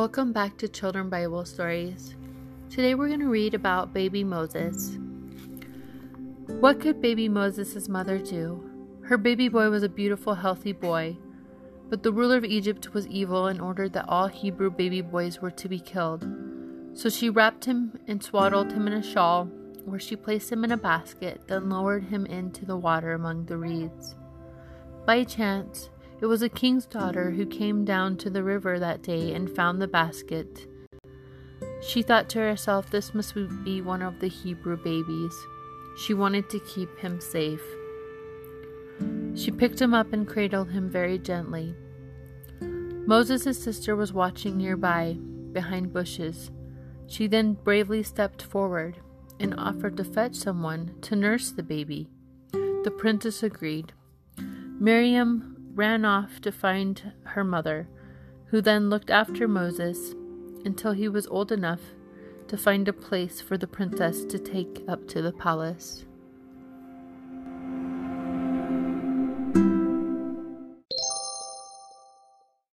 Welcome back to Children Bible Stories. Today we're going to read about baby Moses. What could baby Moses' mother do? Her baby boy was a beautiful, healthy boy, but the ruler of Egypt was evil and ordered that all Hebrew baby boys were to be killed. So she wrapped him and swaddled him in a shawl, where she placed him in a basket, then lowered him into the water among the reeds. By chance, it was a king's daughter who came down to the river that day and found the basket. She thought to herself, this must be one of the Hebrew babies. She wanted to keep him safe. She picked him up and cradled him very gently. Moses' sister was watching nearby, behind bushes. She then bravely stepped forward and offered to fetch someone to nurse the baby. The princess agreed. Miriam ran off to find her mother, who then looked after Moses until he was old enough to find a place for the princess to take up to the palace.